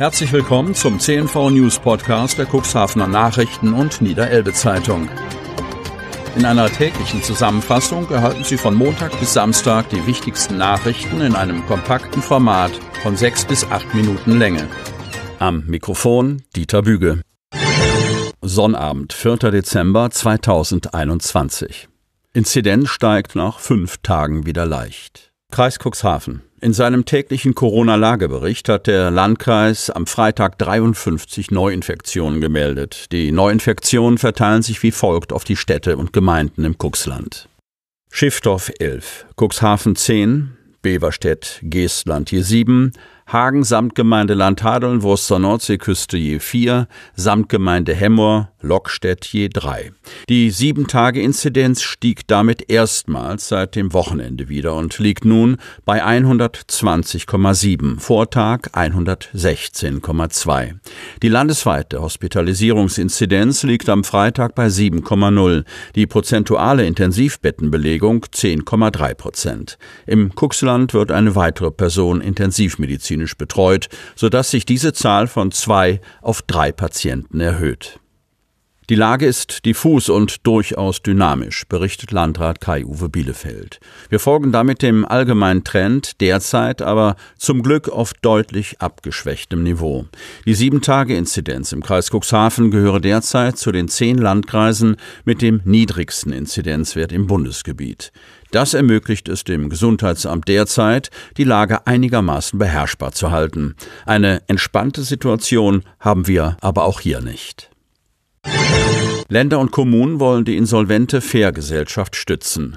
Herzlich willkommen zum CNV News Podcast der Cuxhavener Nachrichten und Niederelbe Zeitung. In einer täglichen Zusammenfassung erhalten Sie von Montag bis Samstag die wichtigsten Nachrichten in einem kompakten Format von 6 bis 8 Minuten Länge. Am Mikrofon Dieter Büge. Sonnabend, 4. Dezember 2021. Inzidenz steigt nach 5 Tagen wieder leicht. Kreis Cuxhaven. In seinem täglichen Corona-Lagebericht hat der Landkreis am Freitag 53 Neuinfektionen gemeldet. Die Neuinfektionen verteilen sich wie folgt auf die Städte und Gemeinden im Cuxland. Schiffdorf 11, Cuxhaven 10, Beverstedt, Geestland je 7, Hagen Samtgemeinde Landhadeln, Wurster Nordseeküste je 4, Samtgemeinde Hemmoor, Lockstedt je 3. Die 7-Tage-Inzidenz stieg damit erstmals seit dem Wochenende wieder und liegt nun bei 120,7, Vortag 116,2. Die landesweite Hospitalisierungsinzidenz liegt am Freitag bei 7,0, die prozentuale Intensivbettenbelegung 10,3%. Im Cuxland wird eine weitere Person intensivmedizinisch betreut, sodass sich diese Zahl von 2 auf 3 Patienten erhöht. Die Lage ist diffus und durchaus dynamisch, berichtet Landrat Kai-Uwe Bielefeld. Wir folgen damit dem allgemeinen Trend, derzeit aber zum Glück auf deutlich abgeschwächtem Niveau. Die 7-Tage-Inzidenz im Kreis Cuxhaven gehöre derzeit zu den 10 Landkreisen mit dem niedrigsten Inzidenzwert im Bundesgebiet. Das ermöglicht es dem Gesundheitsamt derzeit, die Lage einigermaßen beherrschbar zu halten. Eine entspannte Situation haben wir aber auch hier nicht. Länder und Kommunen wollen die insolvente Fährgesellschaft stützen.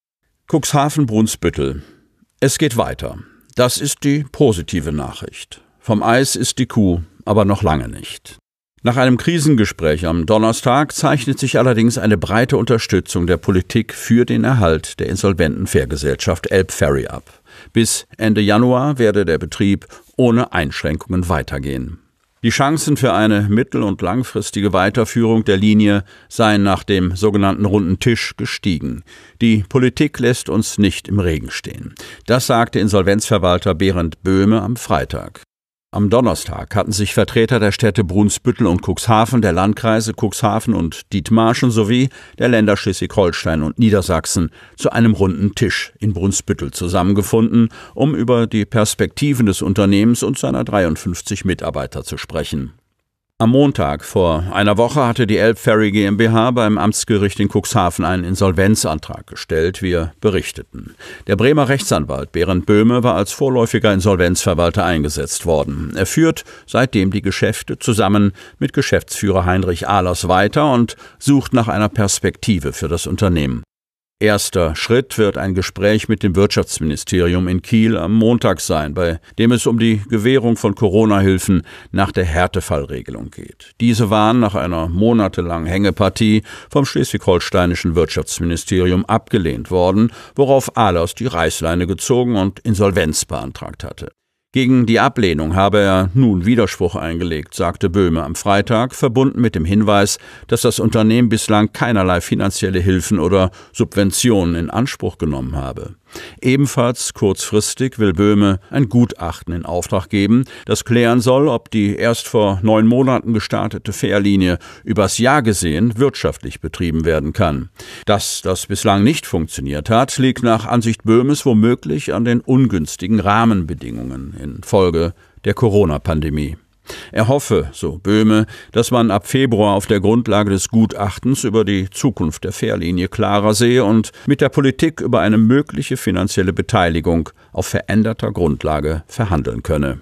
Cuxhaven-Brunsbüttel. Es geht weiter. Das ist die positive Nachricht. Vom Eis ist die Kuh aber noch lange nicht. Nach einem Krisengespräch am Donnerstag zeichnet sich allerdings eine breite Unterstützung der Politik für den Erhalt der insolventen Fährgesellschaft Elbferry ab. Bis Ende Januar werde der Betrieb ohne Einschränkungen weitergehen. Die Chancen für eine mittel- und langfristige Weiterführung der Linie seien nach dem sogenannten Runden Tisch gestiegen. Die Politik lässt uns nicht im Regen stehen. Das sagte Insolvenzverwalter Berend Böhme am Freitag. Am Donnerstag hatten sich Vertreter der Städte Brunsbüttel und Cuxhaven, der Landkreise Cuxhaven und Dithmarschen sowie der Länder Schleswig-Holstein und Niedersachsen zu einem runden Tisch in Brunsbüttel zusammengefunden, um über die Perspektiven des Unternehmens und seiner 53 Mitarbeiter zu sprechen. Am Montag vor einer Woche hatte die Elbferry GmbH beim Amtsgericht in Cuxhaven einen Insolvenzantrag gestellt, wir berichteten. Der Bremer Rechtsanwalt Berend Böhme war als vorläufiger Insolvenzverwalter eingesetzt worden. Er führt seitdem die Geschäfte zusammen mit Geschäftsführer Heinrich Ahlers weiter und sucht nach einer Perspektive für das Unternehmen. Erster Schritt wird ein Gespräch mit dem Wirtschaftsministerium in Kiel am Montag sein, bei dem es um die Gewährung von Corona-Hilfen nach der Härtefallregelung geht. Diese waren nach einer monatelangen Hängepartie vom schleswig-holsteinischen Wirtschaftsministerium abgelehnt worden, worauf Ahlers die Reißleine gezogen und Insolvenz beantragt hatte. Gegen die Ablehnung habe er nun Widerspruch eingelegt, sagte Böhme am Freitag, verbunden mit dem Hinweis, dass das Unternehmen bislang keinerlei finanzielle Hilfen oder Subventionen in Anspruch genommen habe. Ebenfalls kurzfristig will Böhme ein Gutachten in Auftrag geben, das klären soll, ob die erst vor 9 Monaten gestartete Fährlinie übers Jahr gesehen wirtschaftlich betrieben werden kann. Dass das bislang nicht funktioniert hat, liegt nach Ansicht Böhmes womöglich an den ungünstigen Rahmenbedingungen infolge der Corona-Pandemie. Er hoffe, so Böhme, dass man ab Februar auf der Grundlage des Gutachtens über die Zukunft der Fährlinie klarer sehe und mit der Politik über eine mögliche finanzielle Beteiligung auf veränderter Grundlage verhandeln könne.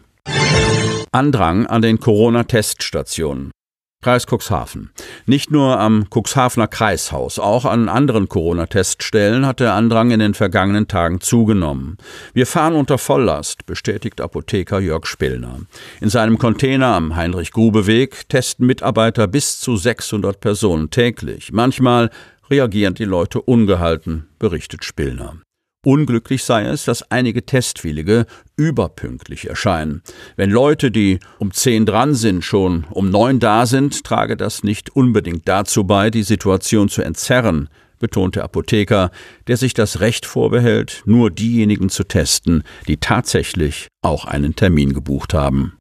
Andrang an den Corona-Teststationen. Kreis Cuxhaven. Nicht nur am Cuxhavener Kreishaus, auch an anderen Corona-Teststellen hat der Andrang in den vergangenen Tagen zugenommen. Wir fahren unter Volllast, bestätigt Apotheker Jörg Spillner. In seinem Container am Heinrich-Grube-Weg testen Mitarbeiter bis zu 600 Personen täglich. Manchmal reagieren die Leute ungehalten, berichtet Spillner. Unglücklich sei es, dass einige Testwillige überpünktlich erscheinen. Wenn Leute, die um 10 dran sind, schon um 9 da sind, trage das nicht unbedingt dazu bei, die Situation zu entzerren, betont der Apotheker, der sich das Recht vorbehält, nur diejenigen zu testen, die tatsächlich auch einen Termin gebucht haben.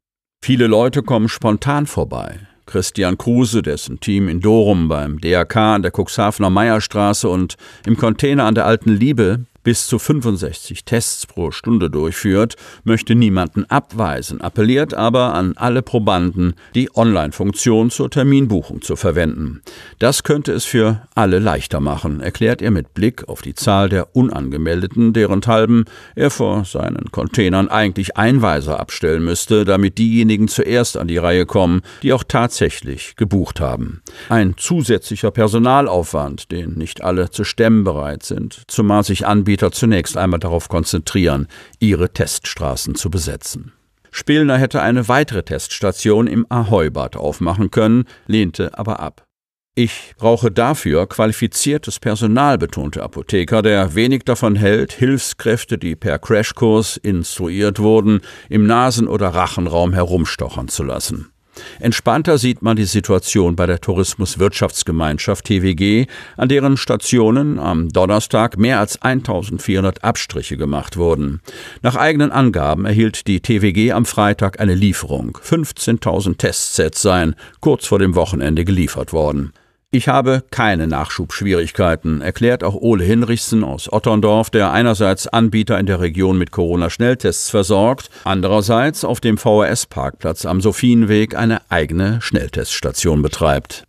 Viele Leute kommen spontan vorbei. Christian Kruse, dessen Team in Dorum beim DRK an der Cuxhavener Meierstraße und im Container an der Alten Liebe bis zu 65 Tests pro Stunde durchführt, möchte niemanden abweisen, appelliert aber an alle Probanden, die Online-Funktion zur Terminbuchung zu verwenden. Das könnte es für alle leichter machen, erklärt er mit Blick auf die Zahl der Unangemeldeten, derenthalben er vor seinen Containern eigentlich Einweiser abstellen müsste, damit diejenigen zuerst an die Reihe kommen, die auch tatsächlich gebucht haben. Ein zusätzlicher Personalaufwand, den nicht alle zu stemmen bereit sind, zumal sich Anbieter zunächst einmal darauf konzentrieren, ihre Teststraßen zu besetzen. Spillner hätte eine weitere Teststation im Ahoi-Bad aufmachen können, lehnte aber ab. Ich brauche dafür qualifiziertes Personal, betonte Apotheker, der wenig davon hält, Hilfskräfte, die per Crashkurs instruiert wurden, im Nasen- oder Rachenraum herumstochern zu lassen. Entspannter sieht man die Situation bei der Tourismuswirtschaftsgemeinschaft TWG, an deren Stationen am Donnerstag mehr als 1400 Abstriche gemacht wurden. Nach eigenen Angaben erhielt die TWG am Freitag eine Lieferung. 15.000 Testsets seien kurz vor dem Wochenende geliefert worden. Ich habe keine Nachschubschwierigkeiten, erklärt auch Ole Hinrichsen aus Otterndorf, der einerseits Anbieter in der Region mit Corona-Schnelltests versorgt, andererseits auf dem VHS-Parkplatz am Sophienweg eine eigene Schnellteststation betreibt.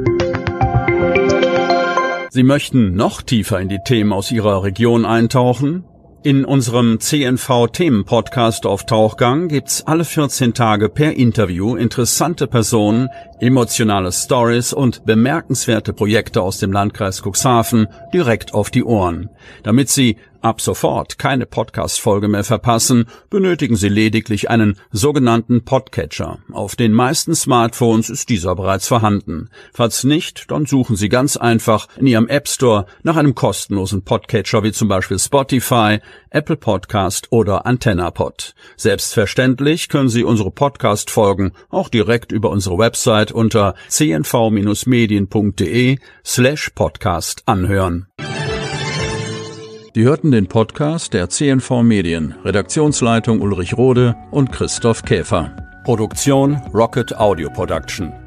Sie möchten noch tiefer in die Themen aus Ihrer Region eintauchen? In unserem CNV-Themen-Podcast auf Tauchgang gibt's alle 14 Tage per Interview interessante Personen, emotionale Stories und bemerkenswerte Projekte aus dem Landkreis Cuxhaven direkt auf die Ohren. Damit Sie ab sofort keine Podcast-Folge mehr verpassen, benötigen Sie lediglich einen sogenannten Podcatcher. Auf den meisten Smartphones ist dieser bereits vorhanden. Falls nicht, dann suchen Sie ganz einfach in Ihrem App Store nach einem kostenlosen Podcatcher wie zum Beispiel Spotify, Apple Podcast oder AntennaPod. Selbstverständlich können Sie unsere Podcast-Folgen auch direkt über unsere Website unter cnv-medien.de/podcast anhören. Die hörten den Podcast der CNV Medien, Redaktionsleitung Ulrich Rode und Christoph Käfer. Produktion Rocket Audio Production.